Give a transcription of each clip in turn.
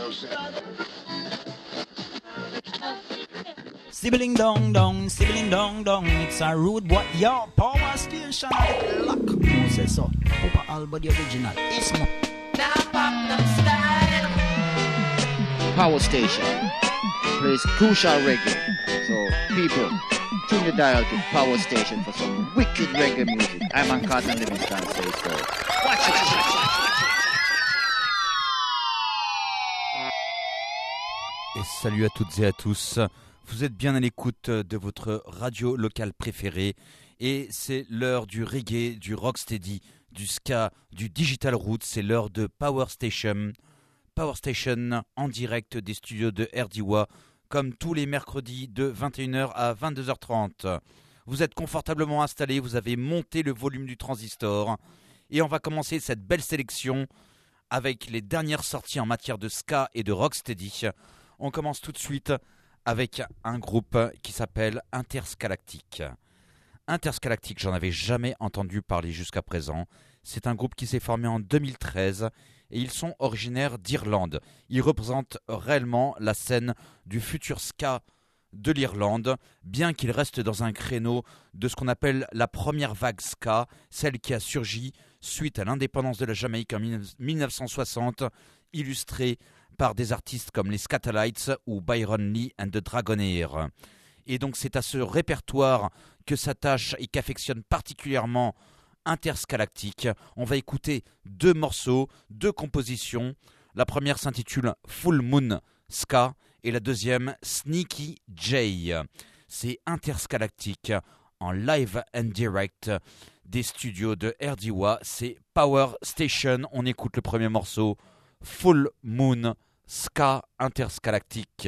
Sibling dong dong, sibling dong dong. It's a rude boy, yo, power station. Lock, who says so? Papa Alba, the original. Ismo. Now pop them style. Power station plays crucial reggae. So people, tune your dial to Power Station for some wicked reggae music. I'm on Carlton Livingston, say so. Watch it. Et salut à toutes et à tous. Vous êtes bien à l'écoute de votre radio locale préférée et c'est l'heure du reggae, du rocksteady, du ska, du digital roots. C'est l'heure de Power Station. Power Station en direct des studios de RDWA comme tous les mercredis de 21h à 22h30. Vous êtes confortablement installés, vous avez monté le volume du transistor et on va commencer cette belle sélection avec les dernières sorties en matière de ska et de rocksteady. On commence tout de suite avec un groupe qui s'appelle Interscalactic. Interscalactic, j'en avais jamais entendu parler jusqu'à présent. C'est un groupe qui s'est formé en 2013 et ils sont originaires d'Irlande. Ils représentent réellement la scène du futur ska de l'Irlande, bien qu'ils restent dans un créneau de ce qu'on appelle la première vague ska, celle qui a surgi suite à l'indépendance de la Jamaïque en 1960, illustrée par des artistes comme les Skatalites ou Byron Lee and the Dragonair. Et donc c'est à ce répertoire que s'attache et qu'affectionne particulièrement Interscalactic. On va écouter deux morceaux, deux compositions. La première s'intitule Full Moon Ska et la deuxième Sneaky J. C'est Interscalactic en live and direct des studios de RDWA. C'est Power Station. On écoute le premier morceau, Full Moon Ska Interscalactic.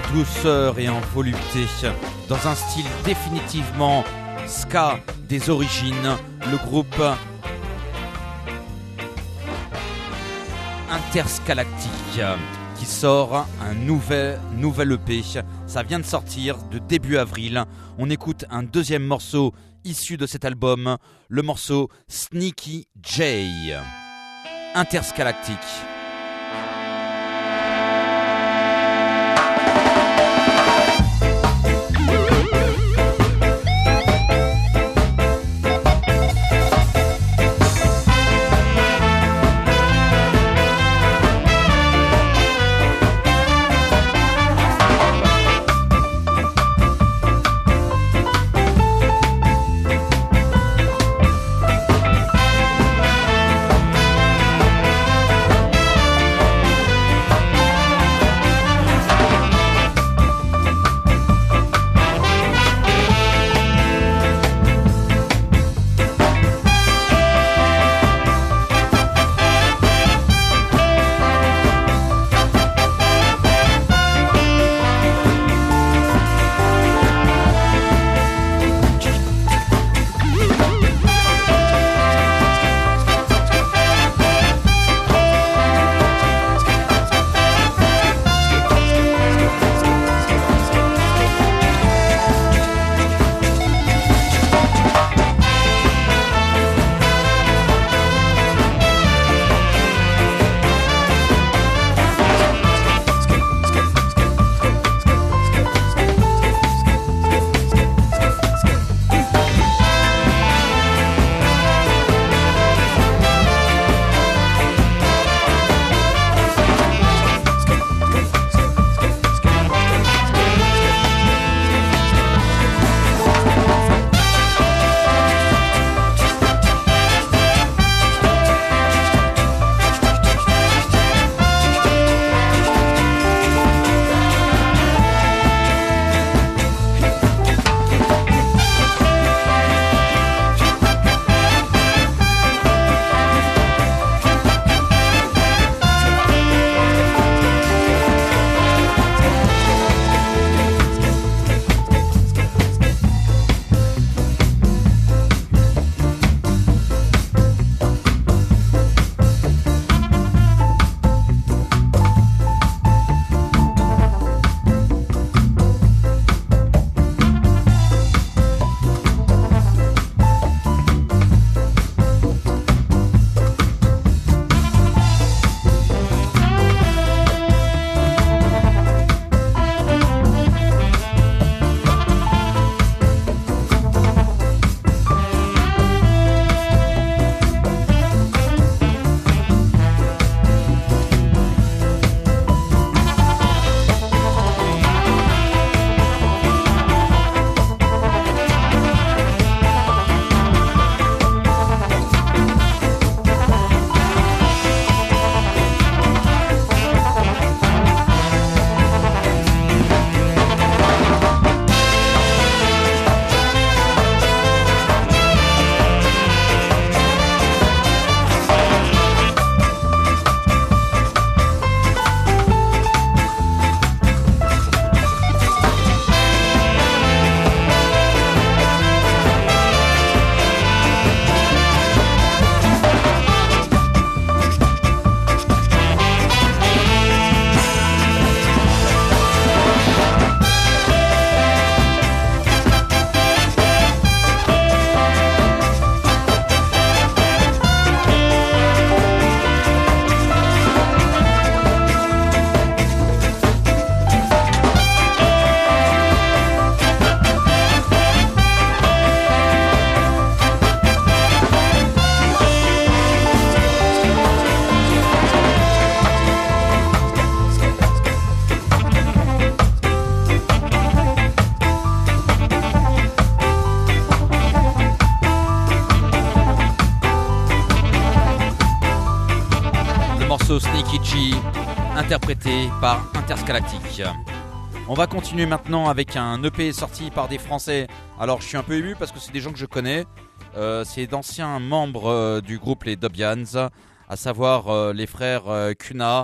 douceur et en volupté, dans un style définitivement ska des origines, le groupe Interscalactique qui sort un nouvel EP. Ça vient de sortir de début avril. On écoute un deuxième morceau issu de cet album, le morceau Sneaky J. Interscalactique. morceau Sneaky G, interprété par Interscalactique. On va continuer maintenant avec un EP sorti par des Français. Alors je suis un peu ému parce que c'est des gens que je connais. C'est d'anciens membres du groupe les Dobians, à savoir les frères Kuna,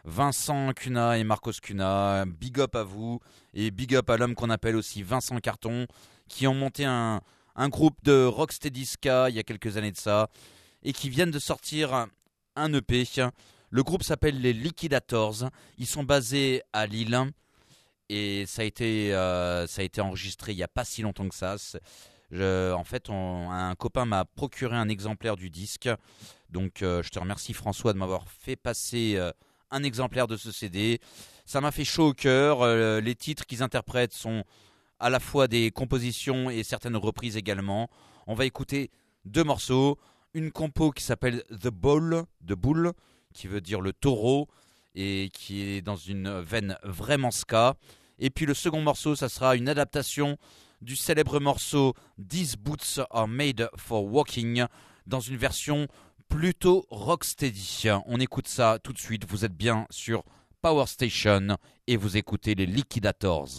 Vincent Cuna et Marcos Cuna, big up à vous et big up à l'homme qu'on appelle aussi Vincent Carton, qui ont monté un groupe de rocksteady ska il y a quelques années de ça et qui viennent de sortir un EP. Le groupe s'appelle les Liquidators, ils sont basés à Lille et ça a été enregistré il n'y a pas si longtemps que ça. En fait, un copain m'a procuré un exemplaire du disque, donc je te remercie François de m'avoir fait passer un exemplaire de ce CD. Ça m'a fait chaud au cœur. Les titres qu'ils interprètent sont à la fois des compositions et certaines reprises également. On va écouter 2 morceaux. Une compo qui s'appelle The Bull, qui veut dire le taureau, et qui est dans une veine vraiment ska. Et puis le second morceau, ça sera une adaptation du célèbre morceau These Boots Are Made for Walking, dans une version plutôt rocksteady. On écoute ça tout de suite. Vous êtes bien sur Power Station et vous écoutez les Liquidators.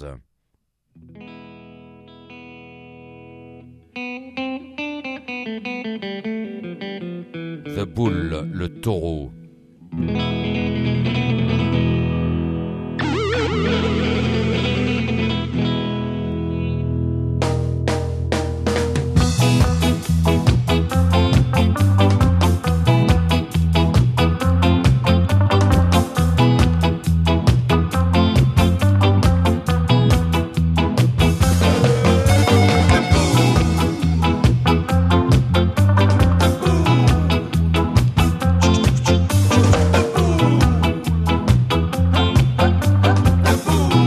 The Bull, le taureau. Boom.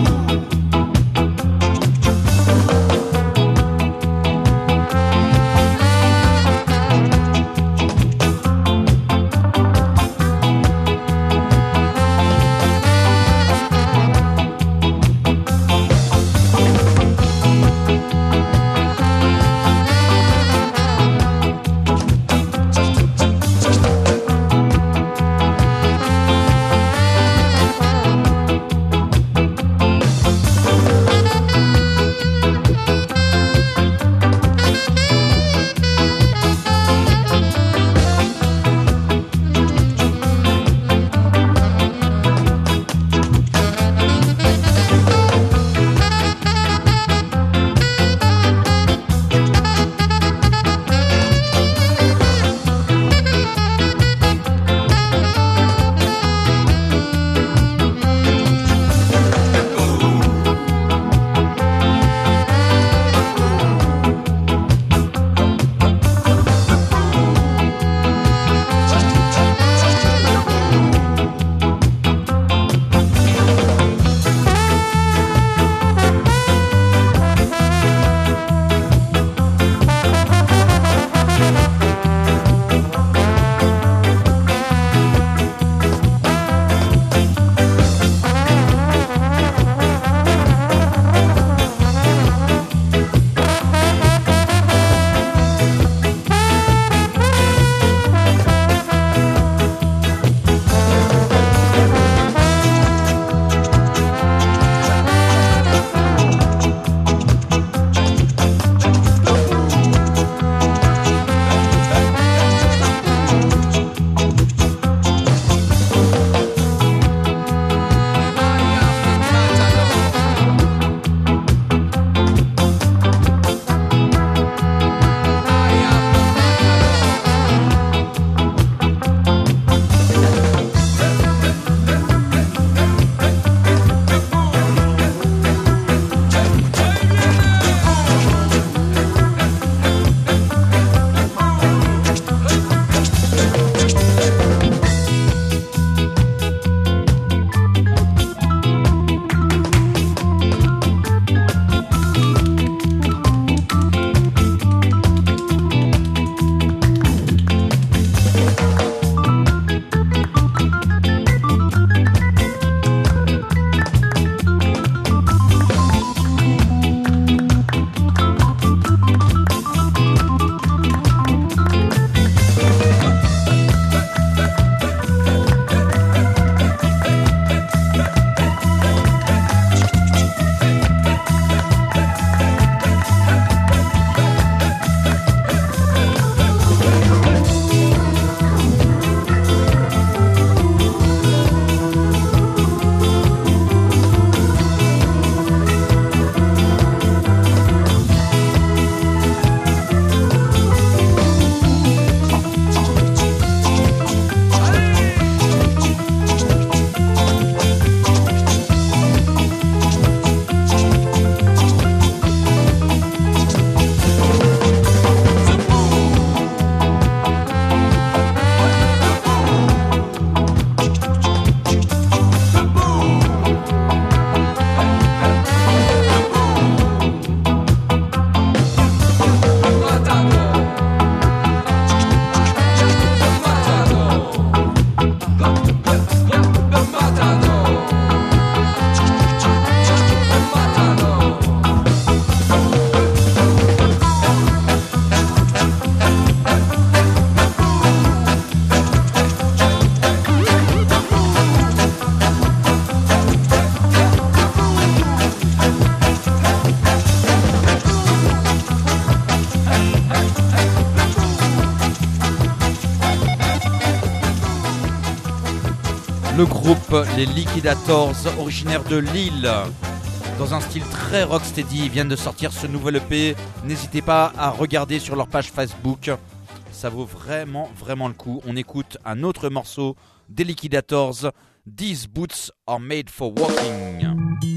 Le groupe Les Liquidators, originaire de Lille, dans un style très rocksteady, ils viennent de sortir ce nouvel EP. N'hésitez pas à regarder sur leur page Facebook, ça vaut vraiment le coup. On écoute un autre morceau des Liquidators, These Boots Are Made for Walking.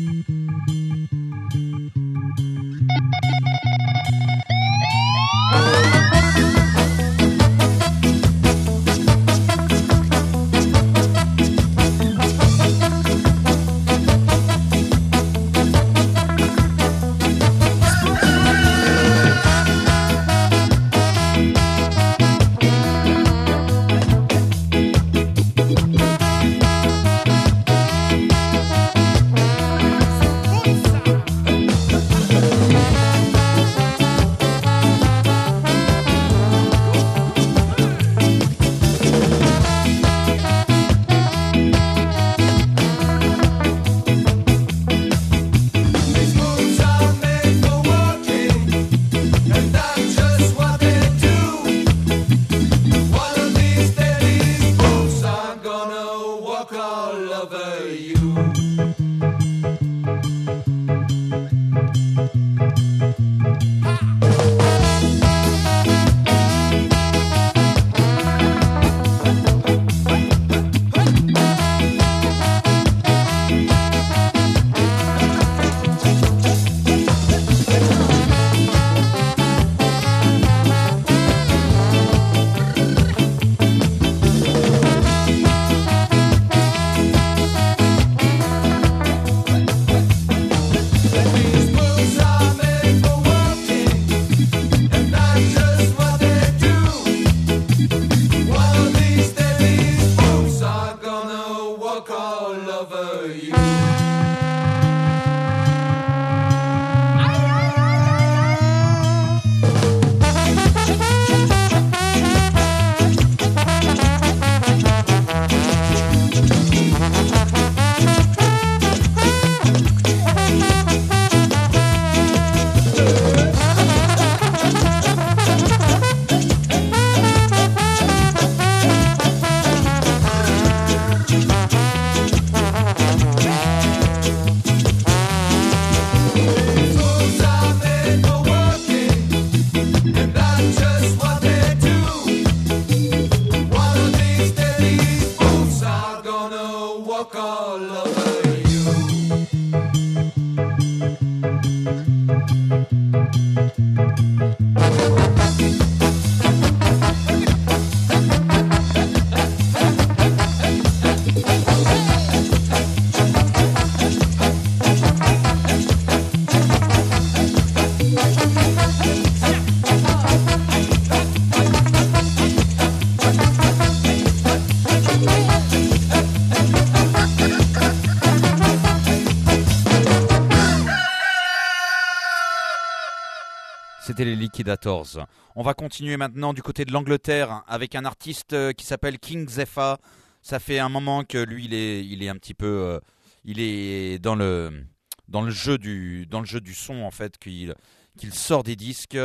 C'était les Liquidators. On va continuer maintenant du côté de l'Angleterre avec un artiste qui s'appelle King Zephyr. Ça fait un moment que lui, il est un petit peu, il est dans le jeu du son en fait, qu'il sort des disques.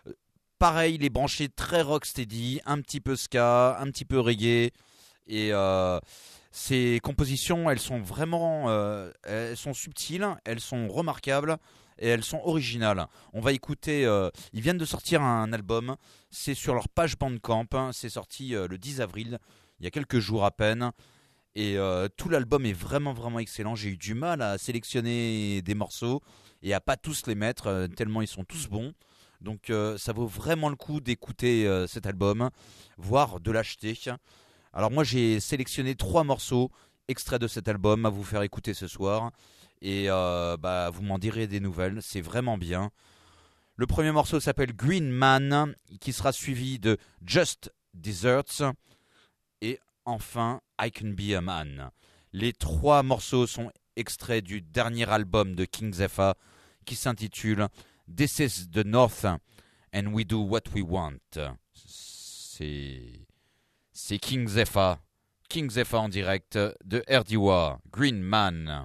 Pareil, il est branché très rocksteady, un petit peu ska, un petit peu reggae, et ses compositions, elles sont vraiment, elles sont subtiles, elles sont remarquables. Et elles sont originales. On va écouter, ils viennent de sortir un album, c'est sur leur page Bandcamp, c'est sorti le 10 avril, il y a quelques jours à peine, et tout l'album est vraiment excellent. J'ai eu du mal à sélectionner des morceaux et à pas tous les mettre, tellement ils sont tous bons. Donc ça vaut vraiment le coup d'écouter cet album, voire de l'acheter. Alors moi j'ai sélectionné 3 morceaux extraits de cet album à vous faire écouter ce soir. Et vous m'en direz des nouvelles, c'est vraiment bien. Le premier morceau s'appelle Green Man, qui sera suivi de Just Desserts, et enfin I Can Be a Man. Les 3 morceaux sont extraits du dernier album de King Zephyr, qui s'intitule This is the North and we do what we want. C'est King Zephyr en direct de RDWA, Green Man.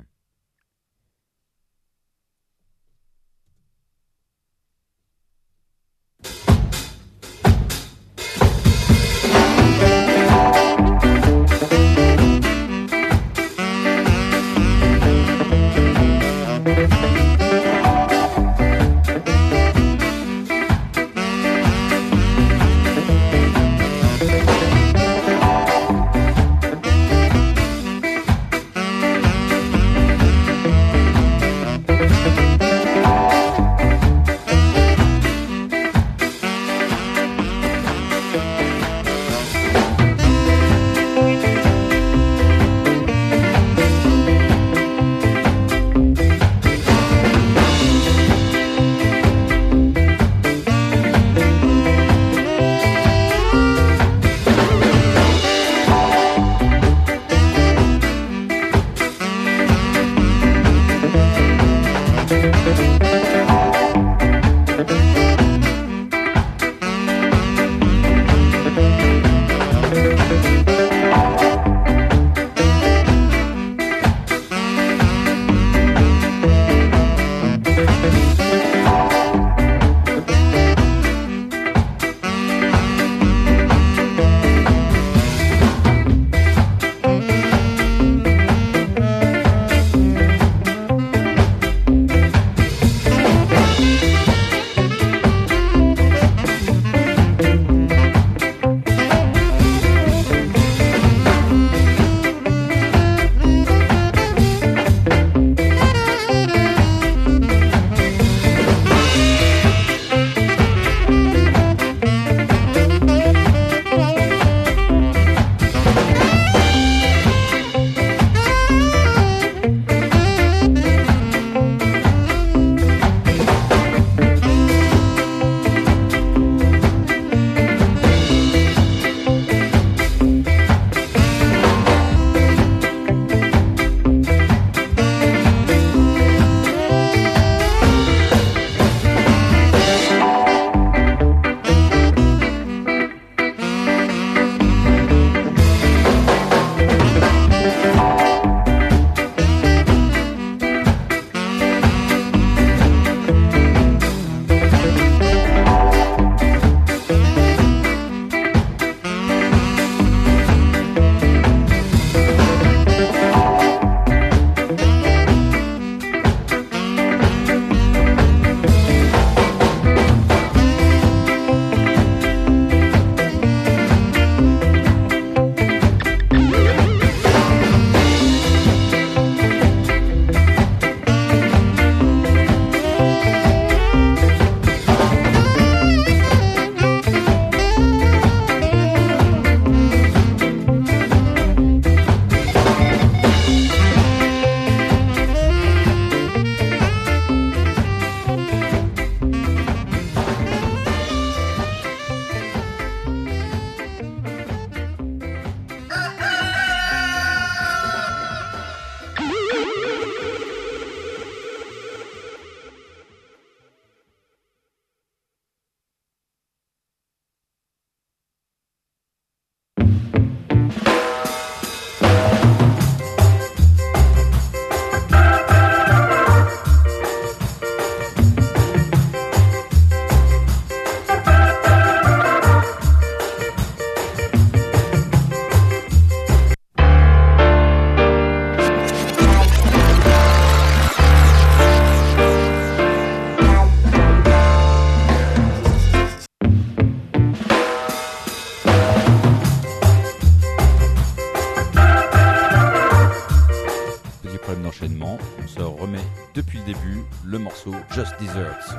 prochainement. On se remet depuis le début le morceau Just Desserts.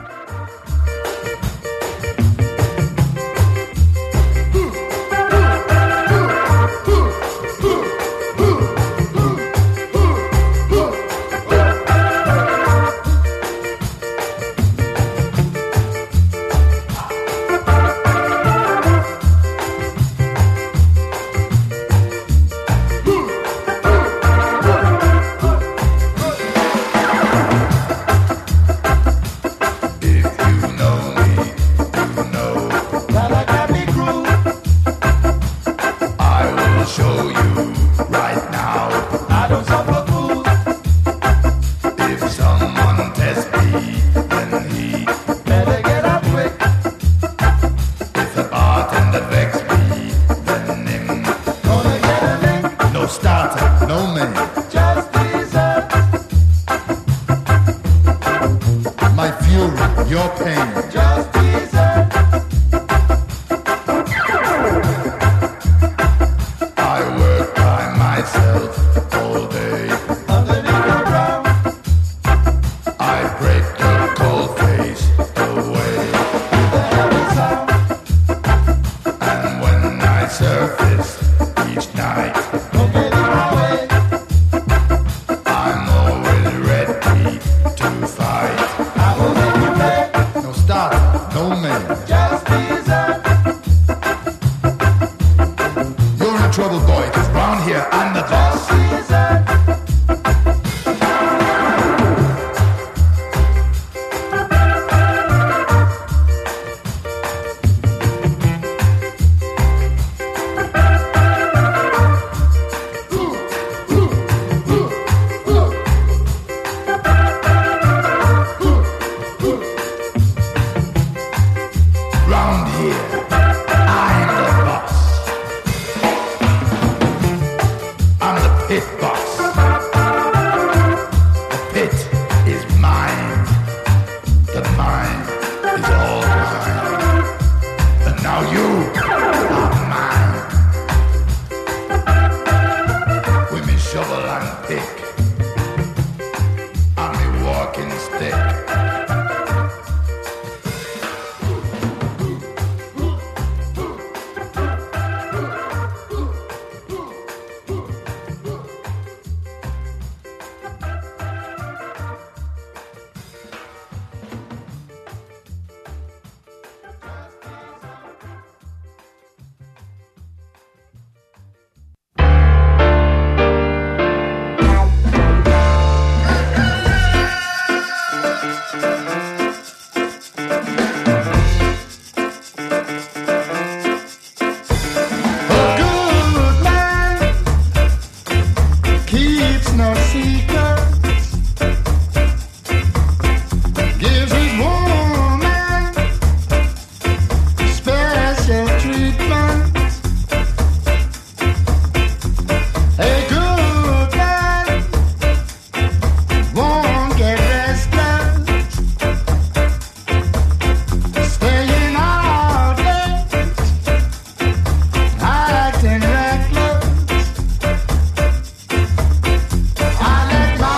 Let my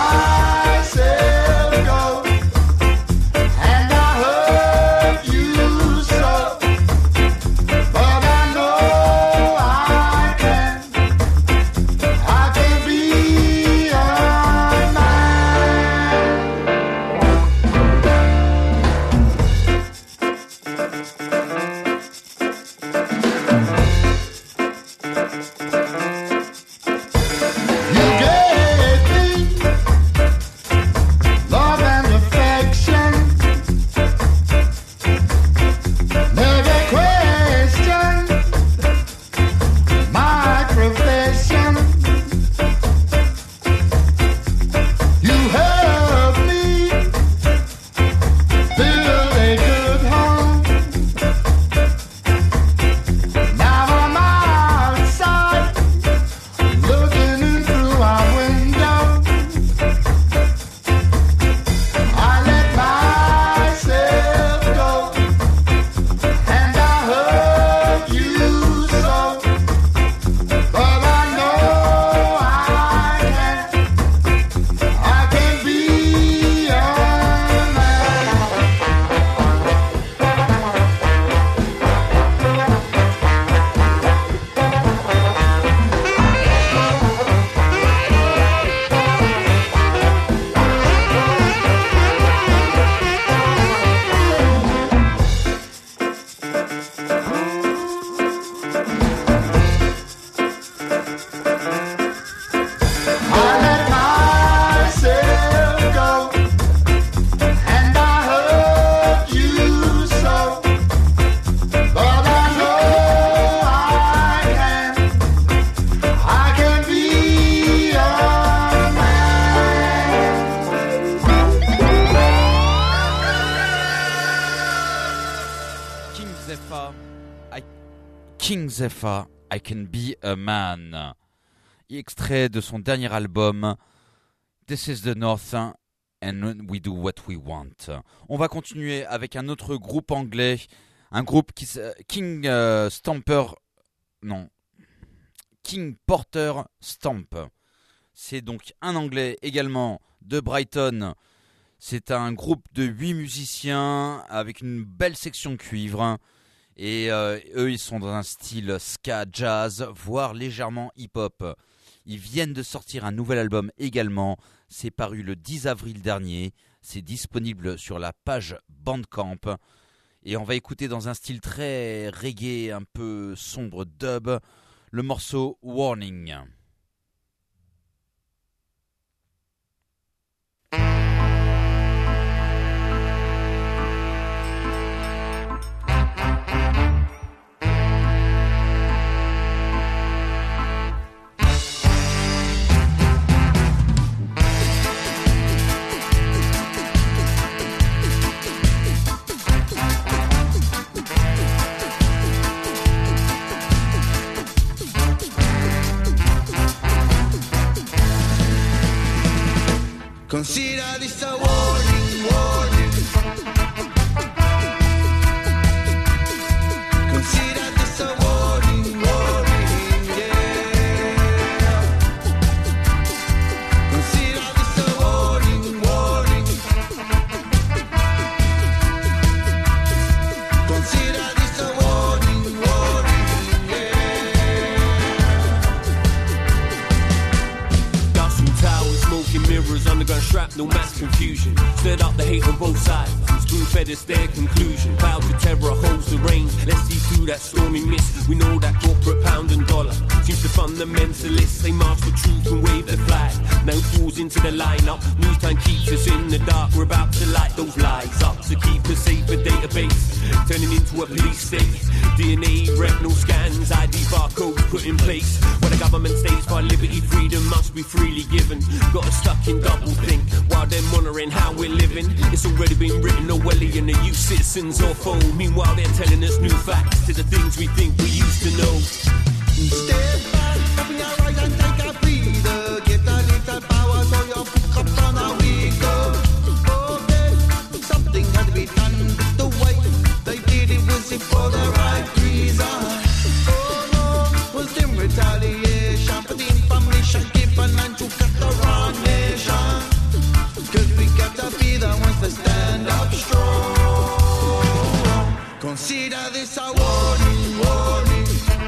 Josefa, I Can Be a Man. Extrait de son dernier album, This is the North and We Do What We Want. On va continuer avec un autre groupe anglais, un groupe qui King Porter Stamp. C'est donc un anglais également de Brighton. C'est un groupe de 8 musiciens avec une belle section cuivre. Et eux, ils sont dans un style ska, jazz, voire légèrement hip-hop. Ils viennent de sortir un nouvel album également. C'est paru le 10 avril dernier. C'est disponible sur la page Bandcamp. Et on va écouter dans un style très reggae, un peu sombre dub, le morceau Warning. Consider this a warning, warning. Consider this a warning, warning, yeah. Consider this a warning, warning. Consider this a warning, warning, yeah. Dust from towers, smoking mirrors, underground shrapnel, mass confusion. Stirred up the hate on both sides. Spoon-fed is their conclusion. Clouds of terror holds the range. Let's see through that stormy mist. We know that corporate pound and dollar seems to fundamentalists. They march for truth and wave their flag. Now falls into the lineup. News time keeps us in the dark. We're about to light those lies up to keep a safer database. Turning into a police state. DNA, retinal scans, ID barcodes put in place. Where the government states for liberty, freedom must be freely given. Got us stuck in double think while they're monitoring how we're living. It's already been written, Orwellian, are you citizens or foe? Meanwhile they're telling us new facts to the things we think we used to know. Step back, open your eyes and take a breather. Get a little power so your pick up on how we go. Okay, something had to be done. The way they did it was it for the right reason. Oh no, was in retaliation for the information given and to cut the wrong nation. Cause we got to be the ones that stand up strong. Consider this a warning, warning.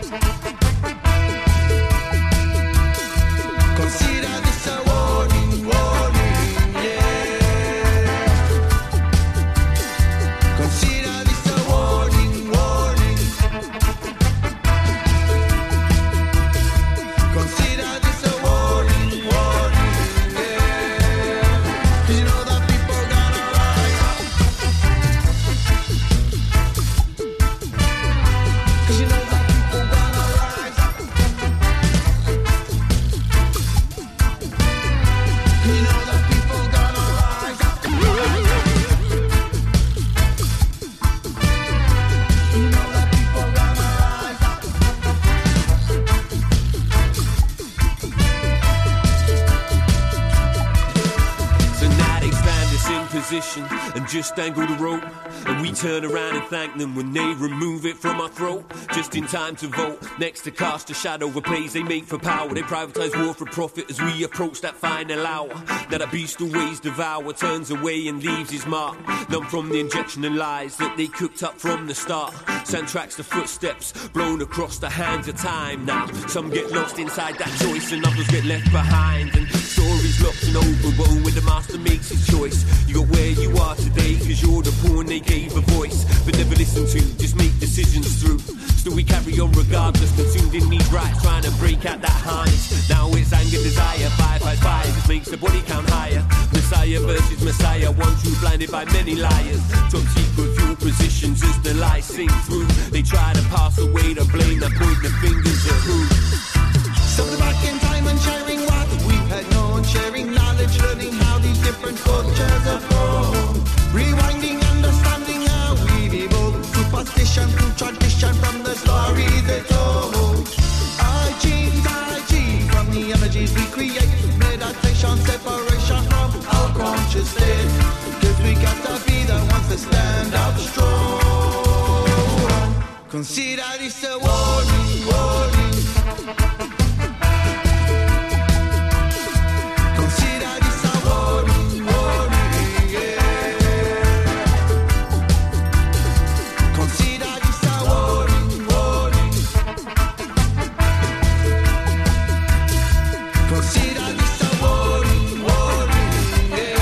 Consider this a warning, warning, yeah. Consider this a warning, warning. Consider this a warning, warning, yeah. 'Cause you know that people gonna rise up. 'Cause you know that people gonna rise up. You know that people gonna rise up. You know that people gonna rise up. So now they stand us in position and just angle the rope. And we turn around and thank them when they remove it from our throat. Just in time to vote, next to cast a shadow over plays they make for power. They privatise war for profit as we approach that final hour. Now that beast always devour, turns away and leaves his mark. Numb from the injection and lies that they cooked up from the start. Soundtracks to footsteps, blown across the hands of time now. Some get lost inside that choice and others get left behind. And stories locked and overrun when the master makes his choice. You got where you are today cause you're the pawn they gave a voice. But never listen to, just make decisions through. Still we carry on regardless, consumed in need rights, trying to break out that harness. Now it's anger, desire, 555, it makes the body count higher. Messiah versus Messiah, one true blinded by many liars. Top secret view positions as the lies sink through. They try to pass away the blame, they point the fingers at who. Something back in time and sharing what we had known, sharing knowledge, learning how these different cultures have grown. Rewinding, understanding how we've evolved. Superstition to tradition from the stories they told. create meditation, separation from our conscious state. Cause we got to be the ones that stand up strong. Consider this a warning, warning. Consider this a warning, warning, yeah. Consider this a warning, warning. Consider this a warning, warning, yeah.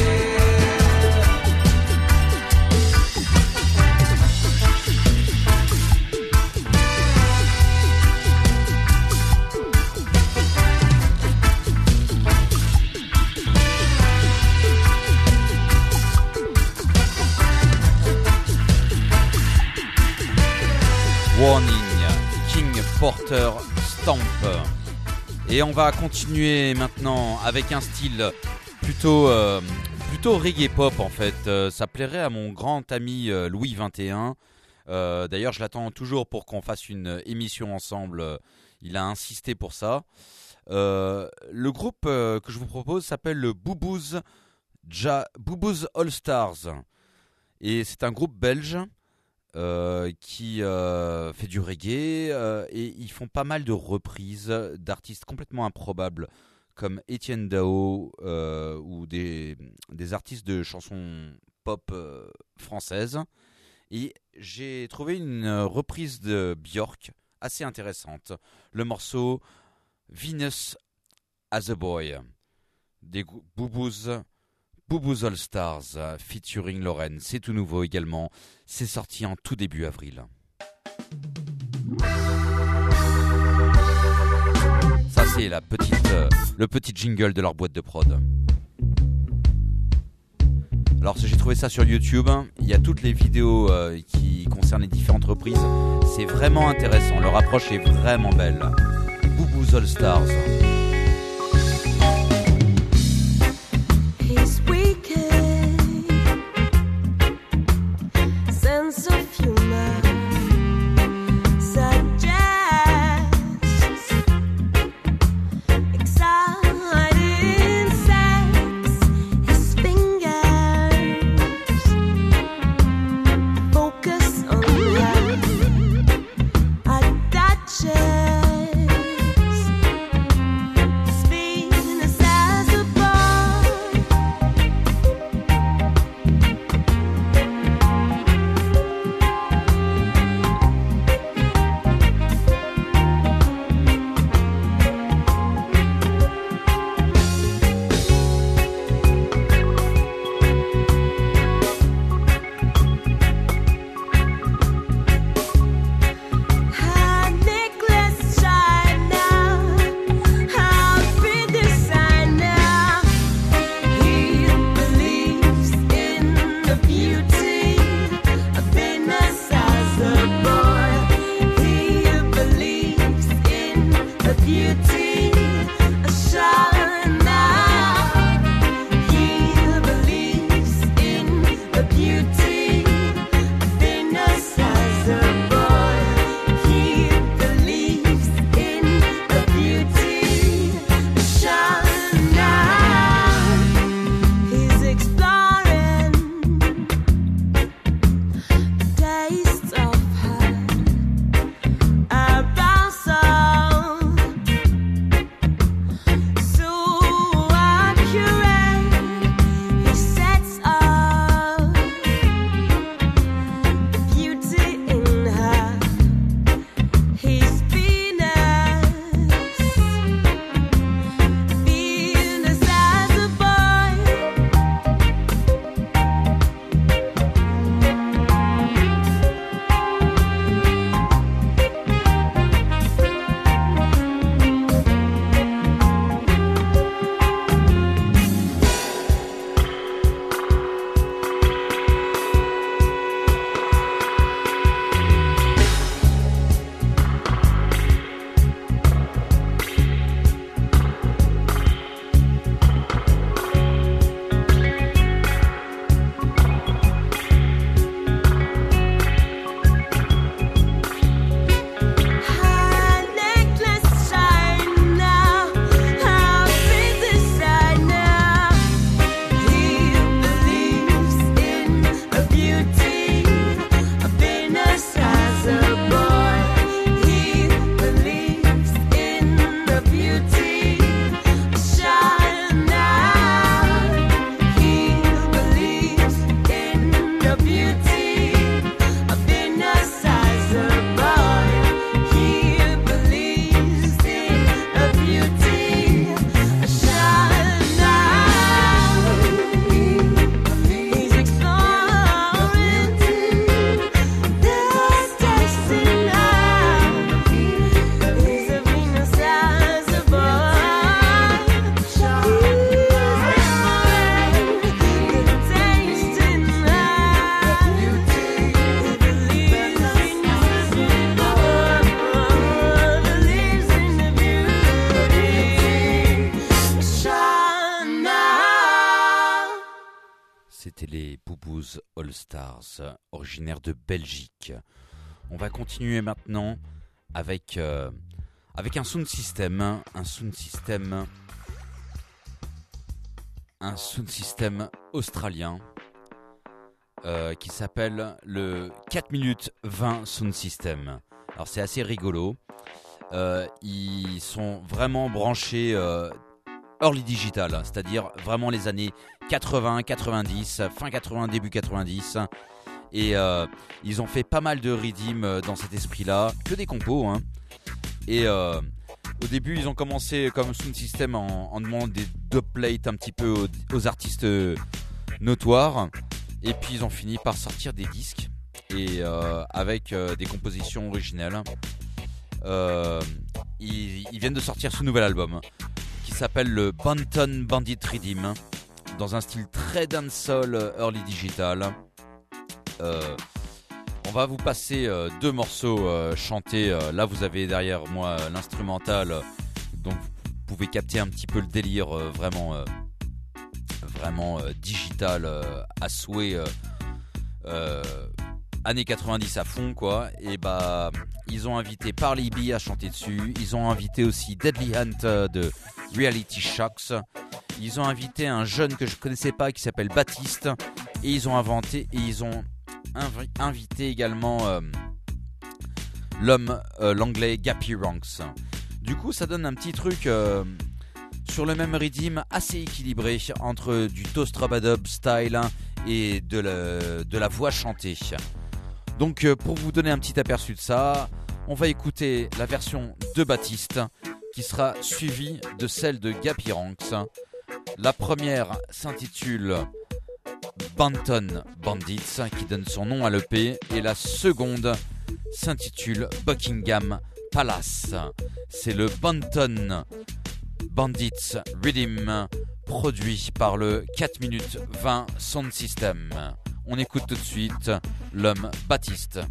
Warning, King Porter Stamp. Et on va continuer maintenant avec un style plutôt reggae pop en fait. Ça plairait à mon grand ami Louis 21. D'ailleurs, je l'attends toujours pour qu'on fasse une émission ensemble. Il a insisté pour ça. Le groupe que je vous propose s'appelle le Booboos All Stars. Et c'est un groupe belge qui fait du reggae et ils font pas mal de reprises d'artistes complètement improbables comme Etienne Dao ou des artistes de chansons pop françaises. Et j'ai trouvé une reprise de Björk assez intéressante. Le morceau Venus as a Boy des Booboos All Stars featuring Lorraine. C'est tout nouveau également. C'est sorti en tout début avril. Ça c'est le petit jingle de leur boîte de prod. Alors j'ai trouvé ça sur YouTube. Il y a toutes les vidéos qui concernent les différentes reprises. C'est vraiment intéressant. Leur approche est vraiment belle. Booboos All Stars. Focus on C'était les Booboos All Stars, originaires de Belgique. On va continuer maintenant avec un sound system australien qui s'appelle le 4 minutes 20 sound system. Alors c'est assez rigolo. Ils sont vraiment branchés early digital, c'est-à-dire vraiment les années 80, 90, fin 80, début 90. Et ils ont fait pas mal de redeem dans cet esprit-là, que des compos. Hein. Et au début, ils ont commencé comme sound system en demandant des dubplates un petit peu aux artistes notoires. Et puis ils ont fini par sortir des disques et avec des compositions originales. Ils viennent de sortir ce nouvel album qui s'appelle le Banton Bandit Redeem dans un style très dancehall early digital. On va vous passer deux morceaux chantés. Là vous avez derrière moi l'instrumental, donc vous pouvez capter un petit peu le délire vraiment digital à souhait, années 90 à fond quoi. Et bah ils ont invité Parley B à chanter dessus. Ils ont invité aussi Deadly Hunt de Reality Shocks. Ils ont invité un jeune que je connaissais pas qui s'appelle Baptiste. Et ils ont invité également l'anglais Gappy Ranks. Du coup ça donne un petit truc sur le même rythme assez équilibré entre du toast rub-a-dub style et de la voix chantée. Donc pour vous donner un petit aperçu de ça, on va écouter la version de Baptiste qui sera suivie de celle de Gappy Ranks. La première s'intitule Banton Bandits qui donne son nom à l'EP et la seconde s'intitule Buckingham Palace. C'est le Banton Bandits Rhythm produit par le 4 minutes 20 Sound System. On écoute tout de suite l'homme Baptiste.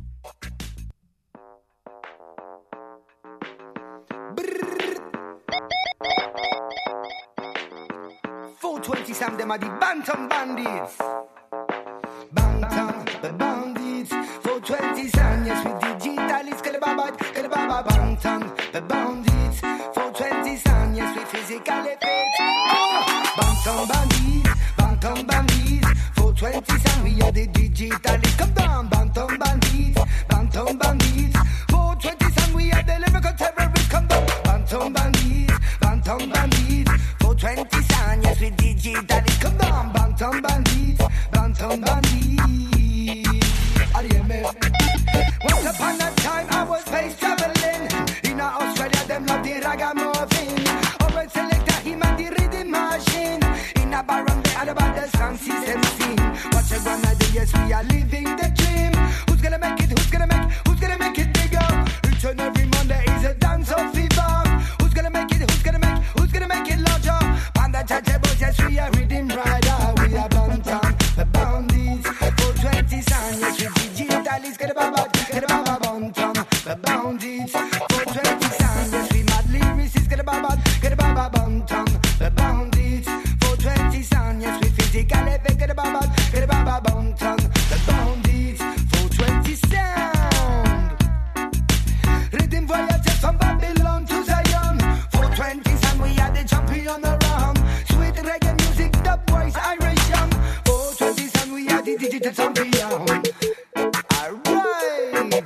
420 Sam, them are the Bantam Bandits. Bantam, the Bandits. 420 Sam, yes, we digitalists. Kalababa, Bantam, the Bandits. 420 Sam, yes, we physically fit. Bantam Bandits, Bantam Bandits. 420 Sam, we are the digitalists. Come down, Bantam Bandits, Bantam Bandits. 420 Sam, we are the lyrical terrorists. Come down, Bantam Bandits, Bantam Bandits. 420 Sam, yes, we digitalists. Come down, Bantam Bandits, Bantam Bandits. RMF. Once upon a time, I was space traveling. In Australia, them love the ragamuffin. Always select him and the rhythm machine. In a baron, they are about the sound system scene. What you gonna do? Yes, we are living the dream. Who's gonna make it? Who's gonna make it bigger? Each and every Monday is a dance of fever. Who's gonna make it? Who's gonna make it larger? Panda Chachables, yes, we are rhythm rider. We are Bantam, the Bandits. 420 Sam, yes, we digitalists. Get a baba, Bantam, the Bandits. 420 Sam, yes, we mad lyricists. Get a baba, Bantam, the Bandits. 420 Sam, yes, we physically fit. Get a baba, Bantam, the Bandits. 420 sound. Rhythm voyages from Babylon to Zion. 420 Sam, we are the champion around. Sweet reggae music, dub voice, Irish young. 420 Sam, we are the digital champion. Alright.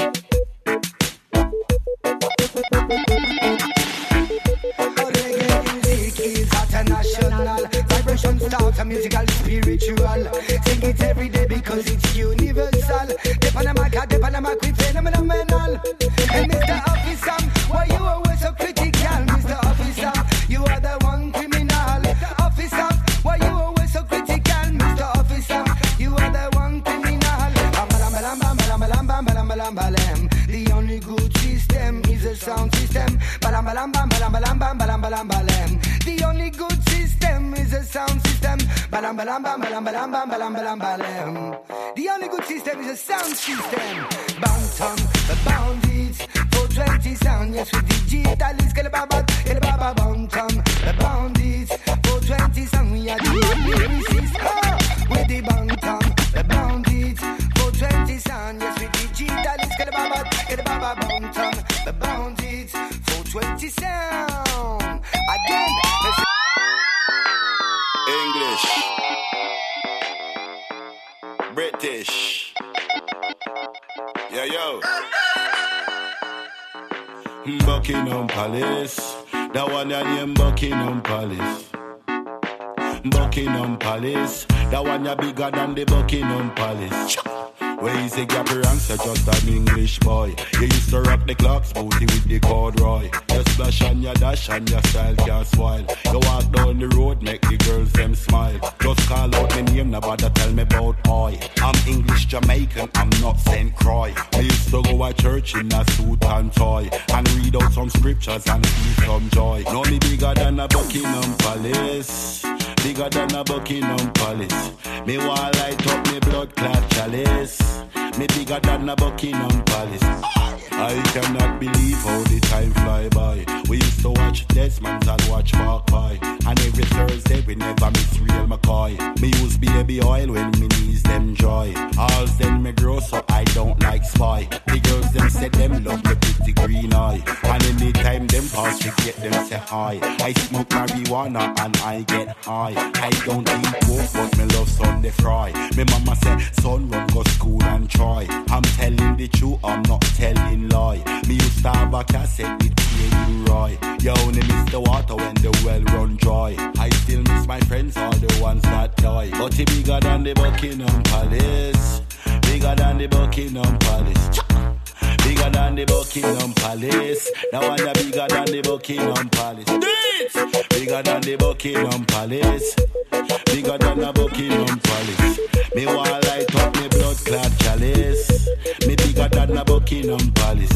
Reggae music is international. Vibration starts a musical spiritual. Sing it every day because it's universal. The Panama, we phenomenal. And Mr. Officer, why you always so critical? Mr. Officer, you are the one criminal. Officer, why you always so critical? Mr. Officer, you are the one criminal. The only good system is a sound system. The only good system is a sound system. The only good system is a sound system. Bantam, the Bandits. 420 sound, yes, we digitalists. Kelebaba, Bantam, the Bandits. 420 sound, we are the lyricists. With the British. Yeah, yo. Buckingham Palace. That one you name Buckingham Palace. Buckingham Palace. That one you bigger than the Buckingham Palace. Where is a gap answer just an English boy. You used to rock the clocks, booty with the corduroy. You splash and you dash and your style can't swile. You walk down the road, make the girls them smile. Just call out my name, nobody tell me about I. I'm English Jamaican, I'm not St. Croix. I used to go to church in a suit and tie and read out some scriptures and feel some joy. Know me bigger than a Buckingham Palace. Bigger than a Buckingham Palace. Me want light up me blood clot chalice. Me bigger than a Buckingham Palace. I cannot believe how the time fly by. We used to watch Desmond and watch Mark Pie. And every Thursday we never miss Real McCoy. Me use baby oil when me knees them joy. All then me grow so I don't like spy. The girls them say them love the pretty green eye. And anytime them pass we get them say hi. I smoke marijuana and I get high. I don't eat pork but me love Sunday fry. Me mama say son run go school and try. I'm telling the truth, I'm not telling lie. Me used to have a cassette with K.U. Roy. You only miss the water when the well run dry. I still miss my friends, all the ones that die. But he bigger than the Buckingham Palace. Bigger than the Buckingham Palace. Bigger than the Buckingham Palace. That one a bigger than the Buckingham Palace. Bigger than the Buckingham Palace. Bigger than the Buckingham Palace. Me want light up me blood clot chalice. Me bigger than the Buckingham Palace.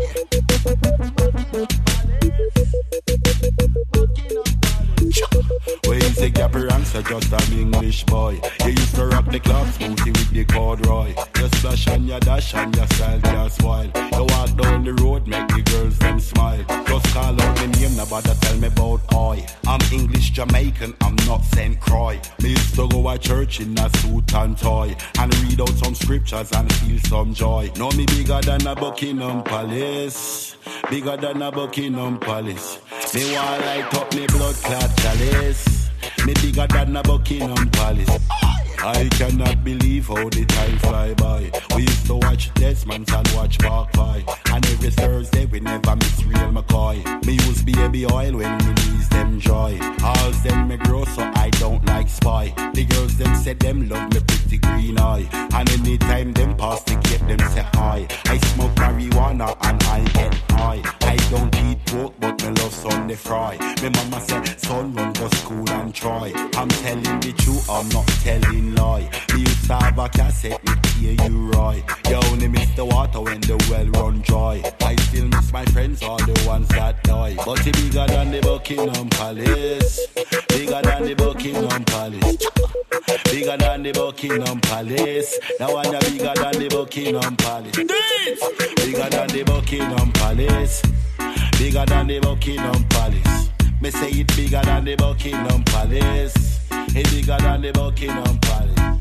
Where is the gapper answer just an English boy. You used to rock the clocks, booty with the corduroy. You splash and you dash and your style can't swile. You walk down the road, make the girls them smile. Just call out my name, nobody tell me about I. I'm English Jamaican, I'm not St. Croix. Me used to go to church in a suit and tie and read out some scriptures and feel some joy. Know me bigger than a Buckingham Palace. Bigger than a Buckingham Palace. Me want light up me blood clot chalice. Me bigger than a Buckingham Palace. I cannot believe how the time fly by. We used to watch Desmond and watch Mark Pie. And every Thursday we never miss Real McCoy. Me use baby oil when me knees them joy. All them me grow so I don't like spy. The girls them say them love me pretty green eye. And anytime them pass they get them say hi. I smoke marijuana and I get high. I don't eat pork but me love Sunday fry. Me mama say son run go school and try. I'm telling the truth, I'm not telling lie. Me used to have a cassette with K.U. Roy. You only miss the water when the well run dry. I still miss my friends, all the ones that die. But he bigger than the Buckingham Palace. Bigger than the Buckingham Palace. Bigger than the Buckingham Palace. That one a bigger than the Buckingham Palace. Bigger than the Buckingham Palace. Bigger than the Buckingham Palace. Me say it bigger than the Buckingham Palace. It bigger than the Buckingham Palace.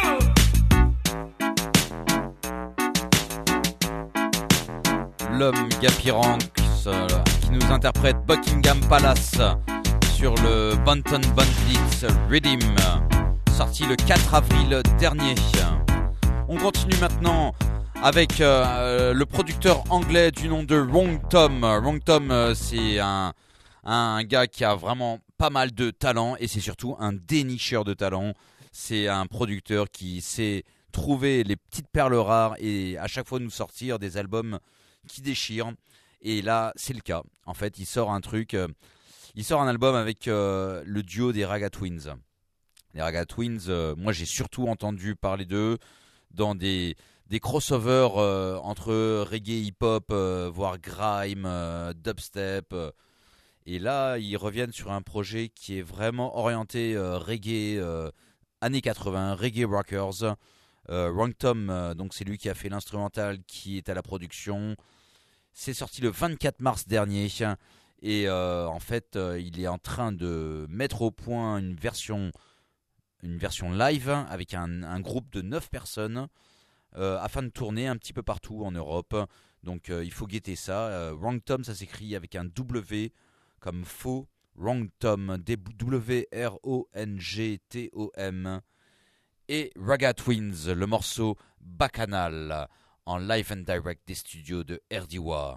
L'homme Gapiranx qui nous interprète Buckingham Palace sur le Banton Bandits Rhythm, sorti le 4 avril dernier. On continue maintenant avec le producteur anglais du nom de Wrong Tom. Wrong Tom, c'est un gars qui a vraiment pas mal de talent et c'est surtout un dénicheur de talent. C'est un producteur qui sait trouver les petites perles rares et à chaque fois nous sortir des albums qui déchirent. Et là, c'est le cas. En fait, il sort un album avec le duo des Raga Twins. Les Raga Twins, moi j'ai surtout entendu parler d'eux dans des crossovers entre reggae, hip-hop, voire grime, dubstep. Et là, ils reviennent sur un projet qui est vraiment orienté reggae années 80, reggae rockers. Wrong Tom, donc c'est lui qui a fait l'instrumental, qui est à la production. C'est sorti le 24 mars dernier. Et en fait, il est en train de mettre au point une version live avec un groupe de 9 personnes afin de tourner un petit peu partout en Europe. Donc il faut guetter ça. Wrong Tom, ça s'écrit avec un W comme faux. Wrong Tom, W-R-O-N-G-T-O-M. et Raga Twins, le morceau Bacchanal en live and direct des studios de RDWA.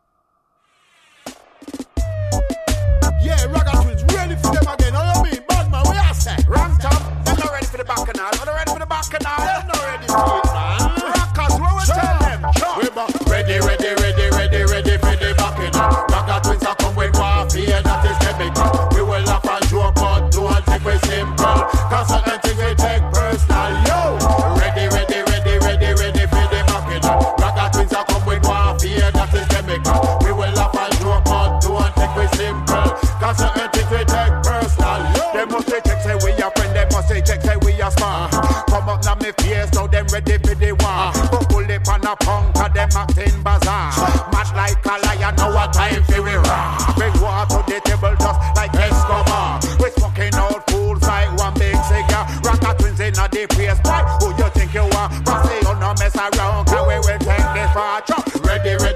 Yeah, Raga Twins, ready for them again. How you mean? Bad man, what you say? Wrong top, they're not ready for the bacchanal. Are they ready for the bacchanal? They're not ready for it, man. Rockers, what we tell them? We're ready for the bacchanal. Raga Twins are come with warfare, that is chemical. We will laugh and joke, but don't take it simple. Cause certain things we take personal. Yo, ready for the bacchanal. Raga Twins are come with warfare, that is chemical. We will laugh and joke, but don't take it simple. Cause certain things we take personal. Yo, They must say check say we a friend, they must say check say we a smart. Come up now me face, now them ready for the war. But pull it on a punk, cause them acting bazaar. Match like a lion, now a time for we rock. Bring water to the table just like Escobar. We smoking out fools like one big cigar. Raga Twins in a deep place, boy. Who you think you are? Pass it, you no mess around, cause we will take this far. ready for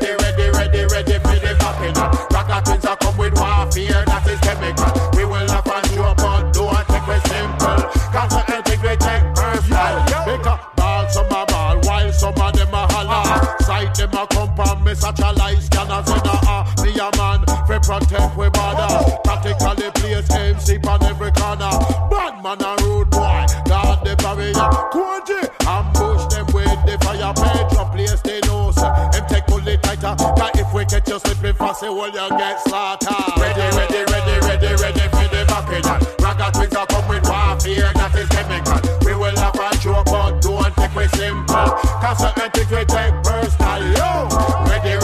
the bacchanal. Raga Twins are come with warfare, that is chemical. We will laugh and joke, but don't take it simple. Cause certain things we take personal. Make a ball, some a ball, while some of them a holler. Sight them a come from me, such a light scanners in a me a man, fi protect we border. Tactically place aim, sleep on every corner. Bad man a rude boy, guard the barrier. Quanti, ambush them with the fire. Pedro place they know, sir. Them take bullet tighter. Cause if we catch you slipping fast, well you get slaughtered. Ready for the bacchanal. Raga Twins are come with warfare, that is chemical. We will laugh and joke, but don't take we simple. Cause certain things we take personal. Yo, ready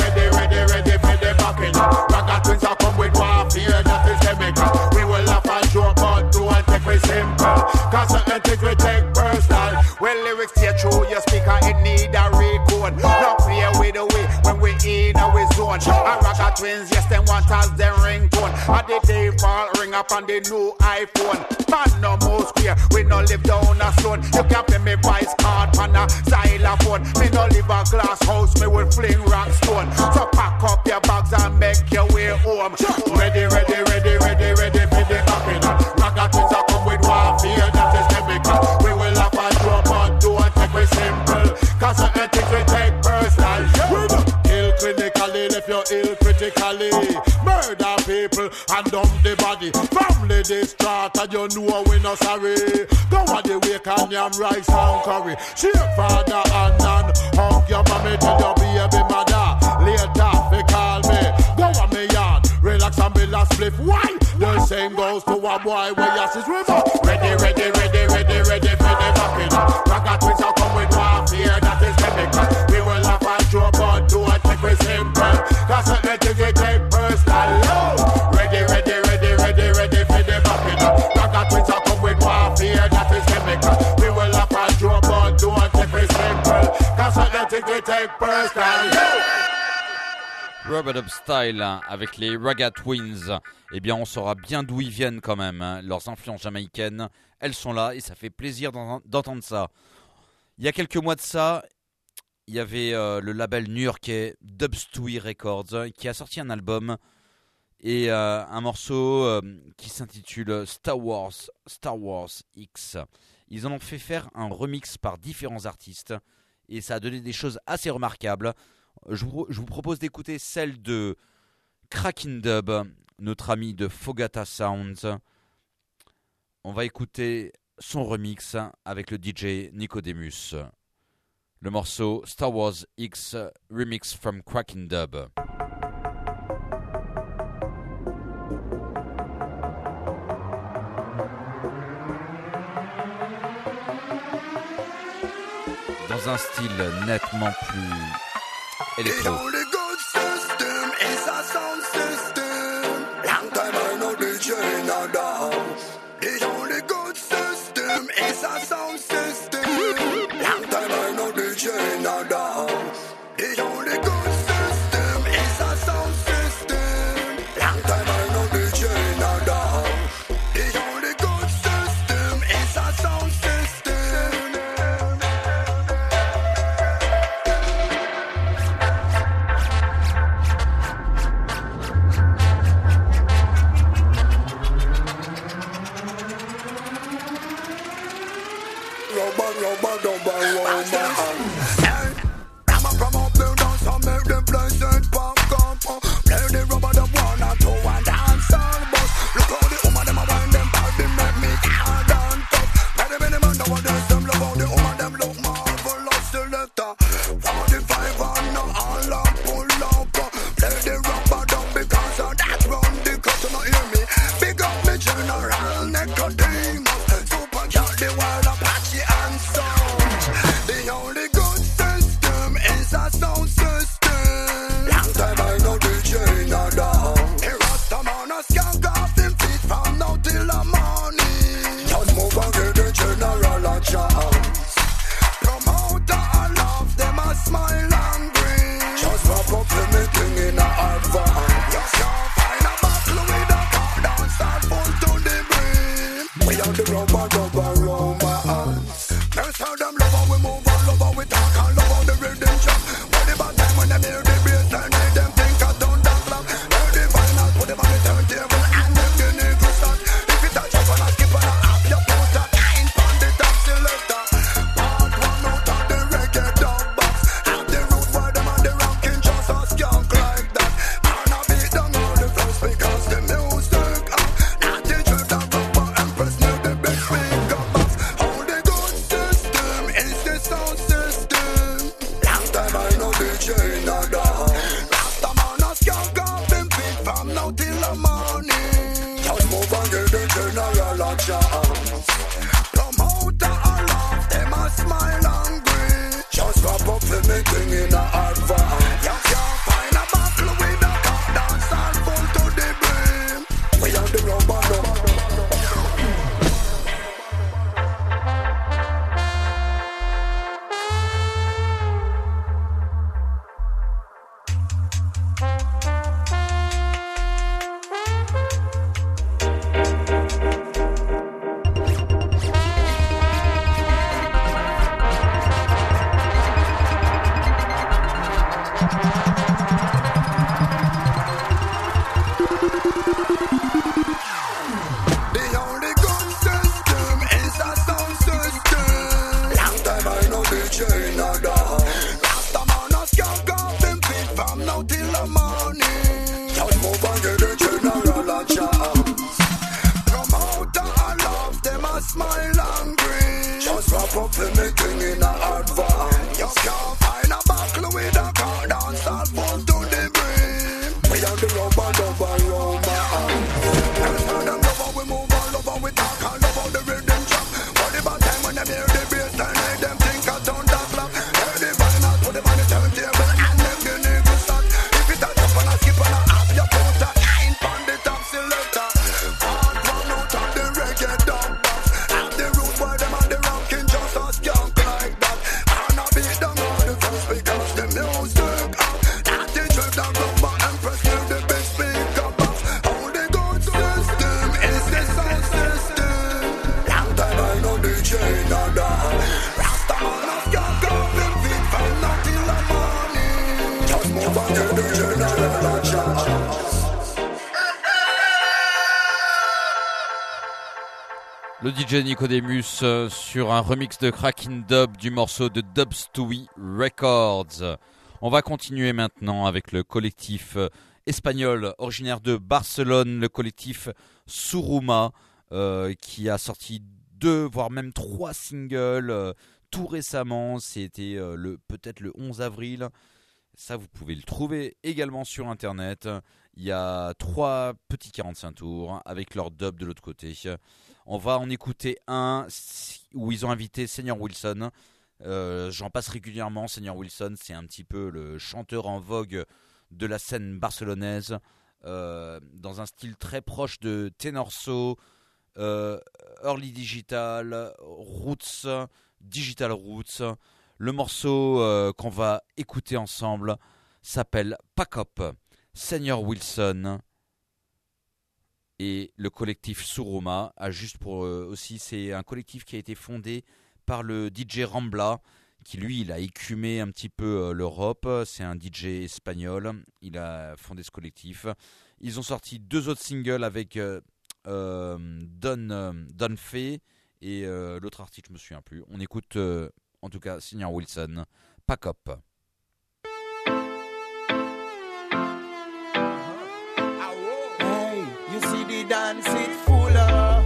for the bacchanal. Raga Twins are come with warfare, that is chemical. We will laugh and joke, but don't take we simple. Cause certain things we take personal. Well, lyrics here through your speaker, it need a recode. Not play with the way when we in our zone. A Raga Twins, yes, them want us them ringtone. A the default ring up on the new iPhone. Man no more square, we no live down a stone. You can pay me voice card on a xylophone. Me no live a glass house, me will fling rock stone. So pack up your bags and make your way home. Ready for the bacchanal. Raga Twins are come with warfare, that is chemical. We will laugh and joke, but don't take we simple. Cause certain things we take personal. Kill clinically, if you're ill critically. Murder people and dump the body. Family distraught and you know we no sorry. Go on the wake and yam rice and curry. Shake father and nan, hug your mommy, tell your baby mother. Later, they call me, go on me yard. Relax and be last spliff. Why? The same goes to a boy where yes is river. Ready for the bacchanal. Raga Twins are come with warfare, that is chemical. We will laugh and joke, but don't take we simple. Cause certain things we take personal. Ready for the bacchanal. Raga Twins are come with warfare, that is chemical. We will laugh and joke, but don't take we simple. Cause certain things we take personal. Rubber Dub Style avec les Raga Twins. Eh bien, on saura bien d'où ils viennent quand même. Leurs influences jamaïcaines, elles sont là et ça fait plaisir d'entendre ça. Il y a quelques mois de ça, il y avait le label new-yorkais Dubstooie Records qui a sorti un album et un morceau qui s'intitule Star Wars X. Ils en ont fait faire un remix par différents artistes et ça a donné des choses assez remarquables. Je vous propose d'écouter celle de Crackin' Dub, notre ami de Fogata Sounds. On va écouter son remix avec le DJ Nicodemus. Le morceau Star Wars X Remix from Crackin' Dub. Dans un style nettement plus électro. only good system is a sound system. Long time I know DJ in a dance. The only good system is a sound system. Long time I know DJ in a dance. The only good system is a sound system. Long time I know DJ in a dance. The only good system is a sound system. I'm a from up there down, so make the place it pop up. Play the rubber, the 1 and 2 and dance all bus. Look how the woman them a wind them body, make me hard and tough. Many man nowadays them love how the woman them look marvelous. Selector 45 and no all up pull up. Play the rubber down because of that run the cut. You not hear me? Big up me General Nicodemus, Super Cat, the world Apache and Sound. The only good system is a sound system. Long time I know DJ not down. The Rastaman a skank off him feet from now till the morning. Just move and give the General a chance. Promoter I love them a smile and grin. Just wrap up everything in a advance. You can't find a buckle with a car dance and full to the brim. We on the rubber romance. Next how them love how we move and love how we talk and love how the rhythm jump. What about time when them hear the bass and make them think I don't dance club. Hear the vinyl, put them on the turntable and them the niggas start. If it touch up and I skip and I up your put a kind on the top selector. Part 1 out of the reggae dub box. At the root where them and the rockin' just a skunk like that. Man I beat down all the flows because the music up. Not the trip that rubber empress near the big speaker box. All the good system is the sound system. Long time I know DJ not down. Rastaman a skunk off them feet from now till the morning. Just move and give the General a chance. Promoter I love them a smile and grin. Just wrap up everything in a advance. You can't find a buckle with a car dance and full to the brim. We on the rubber. The only good system is a sound system. Long time I know DJ not down. Rastaman a skunk off them feet from now till the morning. Just move and give the General a chance. Promoter I love them a smile and grin. Just wrap up everything in a advance. You can't find a buckle with a car dance all full to the brim. We on the rubber romance. Next time them love how we move and love how we talk and love how the rhythm jump. What about time when them hear the bass and make them think I don't dance club. Hear the vinyl, put them on the turntable and them the niggas start. If it a jump and a skip and a up your put a kind on the top selector. Part 1 out of the reggae dub box. At the root where them and the rockin' just a skunk like that. And I beat down all the first because the music up. Not the trip that rubber empress near the big speaker box. All the good system is the sound system. Long time I know DJ not down. Rastaman a skunk off them feet from now till the morning. Just move on to the General a chance. Le DJ Nicodemus sur un remix de Crackin' Dub du morceau de Dub Stewie Records. On va continuer maintenant avec le collectif espagnol originaire de Barcelone, le collectif Suruma, qui a sorti 2 voire même 3 singles tout récemment. C'était peut-être le 11 avril. Ça, vous pouvez le trouver également sur internet. Il y a 3 petits 45 tours avec leur dub de l'autre côté. On va en écouter un où ils ont invité Senior Wilson. J'en passe régulièrement. Senior Wilson, c'est un petit peu le chanteur en vogue de la scène barcelonaise, dans un style très proche de Tenorso, Early Digital, Roots, Digital Roots. Le morceau qu'on va écouter ensemble s'appelle Pack Up. Senior Wilson et le collectif Suruma. Juste pour aussi, c'est un collectif qui a été fondé par le DJ Rambla, qui lui, il a écumé un petit peu l'Europe. C'est un DJ espagnol. Il a fondé ce collectif. Ils ont sorti 2 autres singles avec Don Fe Et l'autre artiste, je me souviens plus. On écoute en tout cas Senior Wilson, Pack Up. Hey, you see the dance it full of.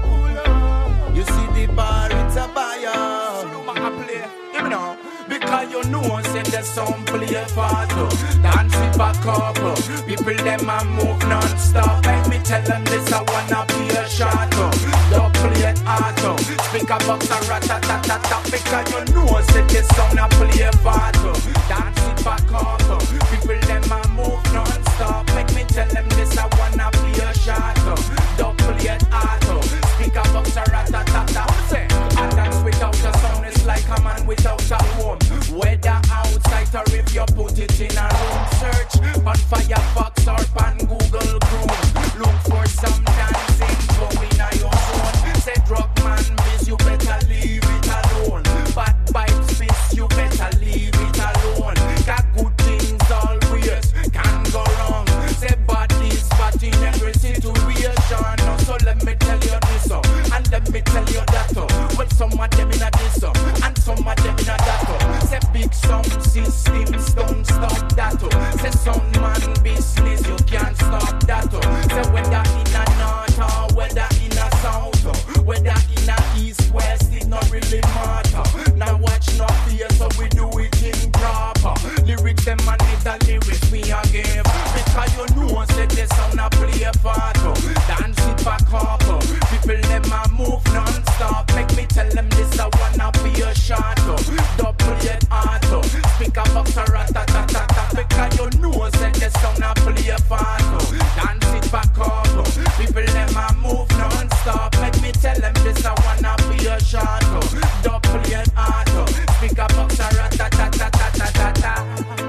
You see the bar it's a buyer. So no matter play, you know. Because you know, say the song play part. Dance it back up. People them a move non-stop. Let me tell them this I wanna be a shot. Don't play it hard. Speak a box a rat-a-tat-tat-tat. Because you know, say the song a play part. Dance it back up. People them a move non-stop. Let me tell them this I wanna be a shot. Don't play it hard. Speak a box a rat-a-tat-tat. I dance without a sound. It's like a man without a home. Whether outside or if you put it in a room, search on Firefox or on Google Chrome. Look for some dancing going on your phone. Say drug man, biz, you better leave it alone. Bad vibes, biz, you better leave it alone. Got good things always can go wrong. Say bodies, but in every situation. So let me tell you this, and let me tell you that. Well, some of them in a this, and some of them in a that. Say big sound systems don't stop that. Say sound man business, you can't stop that. Say whether in a north or whether in a south, whether in a east, west, it not really matter. Now watch no fear, so we do it in proper. Lyrics them and it the lyrics we a give. Because you know, say the sound a play a part. Dance it back up. People them a move non-stop. Make me tell them this I wanna be a shot. Don't play it hard. Speak a box a rat-a-tat-tat. Because you know, say the sound a play a part. Dance it back up. People them a move non-stop. Make me tell them this I wanna be a shot. Don't play it hard. Speak a box a rat-a-tat-tat-tat-tat.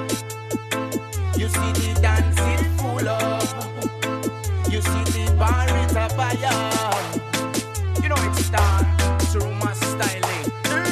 You see the dance it full of. You see the bar it's a fire. You know it's star, through my styling.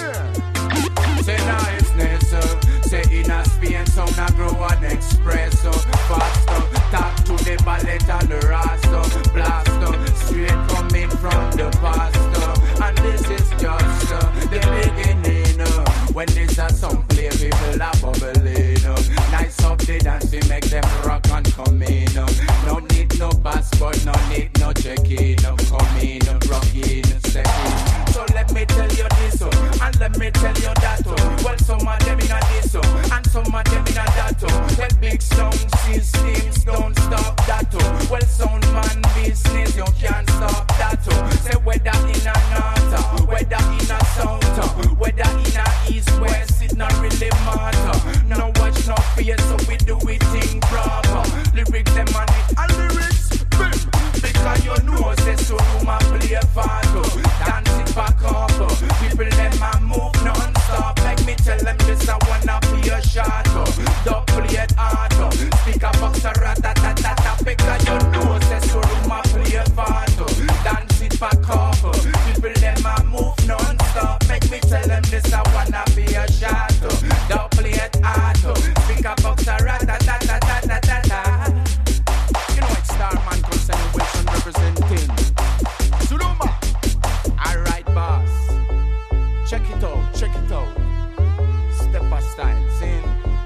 Say niceness, say in a Spain, sound a grow and espresso. Faster, talk to the ballet and the rasta. Blaster, straight coming from the past. And this is just the beginning. When this a song play, people are bubbling. Nice up the dance, we make them rock and come in. No need no passport, no need no check-in. Come in, rock in, step in. So let me tell you this, and let me tell you that. Well, some of them in a this, and some of them in a that. Well, big sound systems don't stop that. Well, sound man business, you can't stop that. Say whether in a north, whether in a south, whether in a east, west, it not really matter. No watch, no fear, so we do it in proper. Lyrics them and it, and lyrics, bim. Because you know, say so you ma play a part. Dance it back up. People them a move non-stop. Like me tell them this I wanna be a shot. Don't play it hard. Speak a box a rat-a-tat-tat. Because you know, say so you ma play a part. Dance it back up. People them a move non-stop. Make me tell them this I wanna be a shot. Don't play it hard. Speak a box a rat-a-tat-tat-tat-tat. You know it's Starman Concern Wilson representing Suluma. Alright boss. Check it out, check it out. Step by style, sing.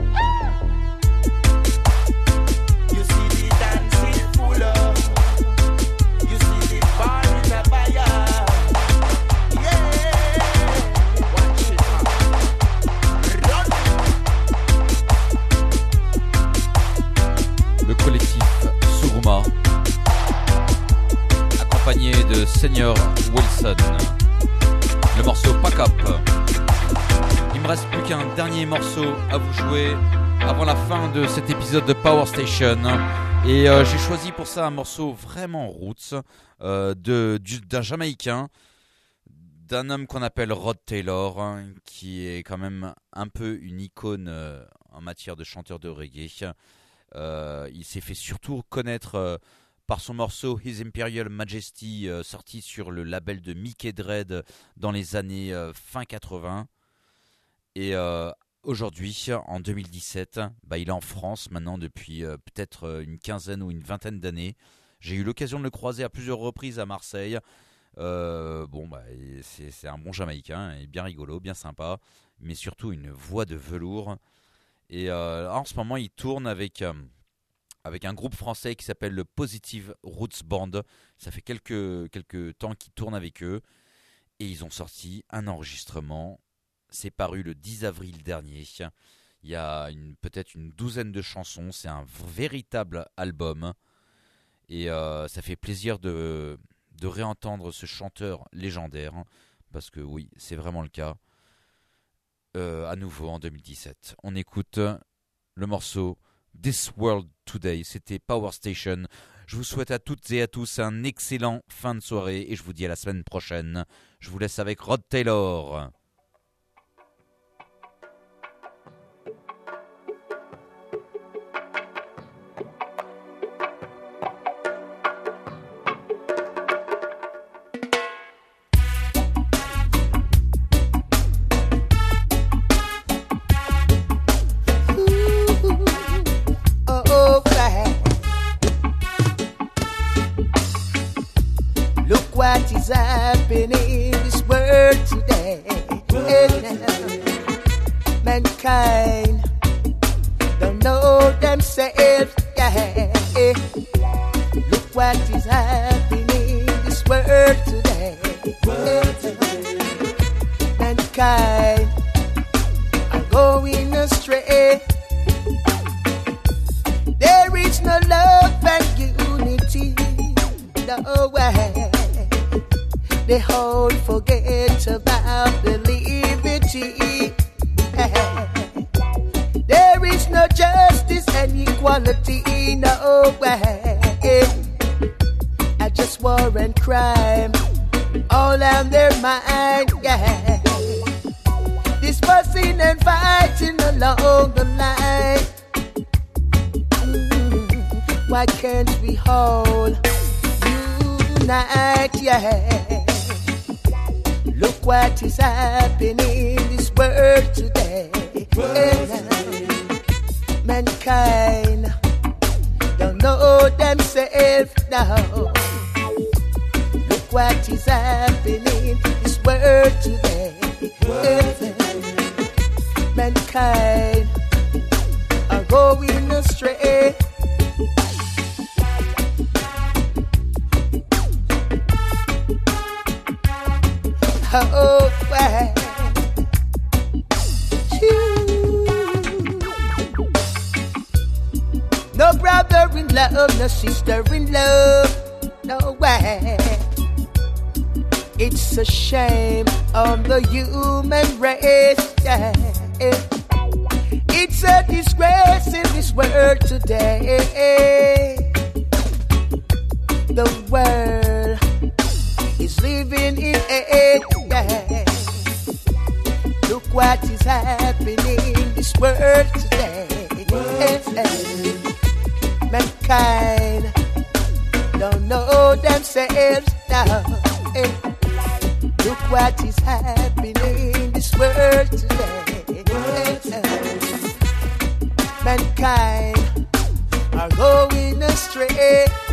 You see the dancing full of. You see the bar in the fire. Yeah. Watch it run. Le collectif Suruma, accompagné de Senior Wilson. Le morceau Pack Up. Il me reste plus qu'un dernier morceau à vous jouer avant la fin de cet épisode de Power Station. Et j'ai choisi pour ça un morceau vraiment roots d'un Jamaïcain, d'un homme qu'on appelle Rod Taylor, qui est quand même un peu une icône en matière de chanteur de reggae. Il s'est fait surtout connaître par son morceau His Imperial Majesty, sorti sur le label de Mickey Dread dans les années fin 80. Et aujourd'hui, en 2017, il est en France maintenant depuis peut-être une quinzaine ou une vingtaine d'années. J'ai eu l'occasion de le croiser à plusieurs reprises à Marseille. C'est un bon Jamaïcain, et bien rigolo, bien sympa, mais surtout une voix de velours. Et en ce moment, il tourne avec un groupe français qui s'appelle le Positive Roots Band. Ça fait quelques temps qu'il tourne avec eux. Et ils ont sorti un enregistrement. C'est paru le 10 avril dernier. Il y a peut-être une douzaine de chansons. C'est un véritable album. Et ça fait plaisir de réentendre ce chanteur légendaire. Parce que oui, c'est vraiment le cas. À nouveau en 2017. On écoute le morceau This World Today. C'était Power Station. Je vous souhaite à toutes et à tous un excellent fin de soirée et je vous dis à la semaine prochaine. Je vous laisse avec Rod Taylor. What is happening in this world today? Mankind don't know themselves. Yeah. Look what is happening in this world today. Mankind are going astray. There is no love and unity. No way. They all forget about the liberty. There is no justice and equality, no way. Just war and crime, all on their mind, yeah. This fussing and fighting along the line. Why can't we all unite, yeah? Look what is happening in this world today. Mankind don't know themselves now. Look what is happening in this world today. Mankind are going astray. Oh, well. No brother in love, no sister in love, no way. It's a shame on the human race, yeah. It's a disgrace in this world today. The world is living in it, yeah. Look what is happening in this world today. Mankind don't know themselves now. Look what is happening in this world today. Mankind are going astray.